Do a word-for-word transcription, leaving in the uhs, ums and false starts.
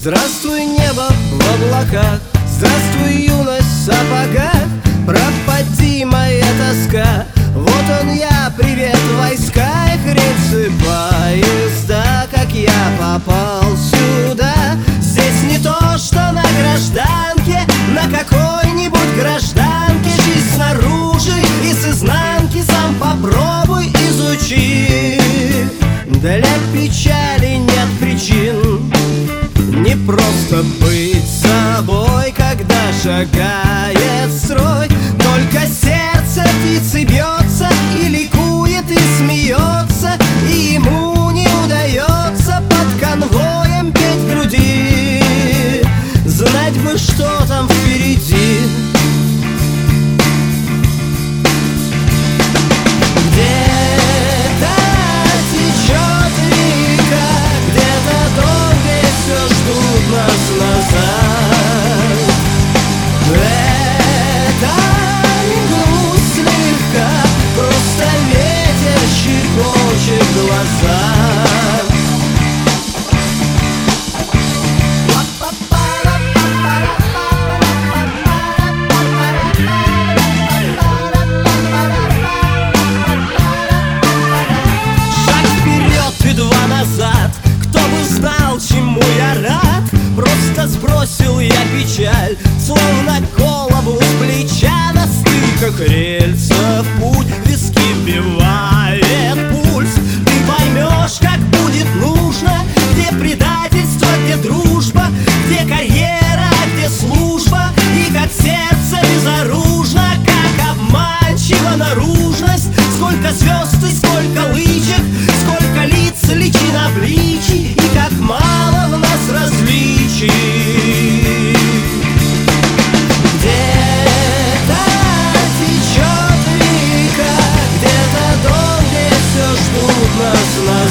Здравствуй, небо в облаках, здравствуй, юность в сапогах. Пропади моя тоска, вот он я, привет, войска. Их рельсы, поезда, как я попал сюда. Здесь не то, что на гражданке, на какой-нибудь гражданке. Жизнь снаружи и с изнанки сам попробуй изучи. Для печали нет причин, не просто быть собой, когда шагает строй. Только сердце птицы бьется и ликует, и смеется, и ему не удается под конвоем петь в груди. Знать бы, что там впереди. Где-то течет река, где-то дом, где все ждут нас назад. Это не грусть слегка, просто ветер щекочет глаза. Шаг вперед и два назад, кто бы знал, чему я рад. Просто сбросил я печаль, словно голову с плеча. На стыках рельсов путь, виски вбивает пульс. Ты поймешь, как будет нужно, где предательство, где дружба, где карьера, где служба, и как сердце безоружно, как обманчива наружность. Сколько звезд и сколько лычек, сколько лиц, личин обличий, и как мало в нас различий. Где-то течет река, где-то дом, где все ждут нас.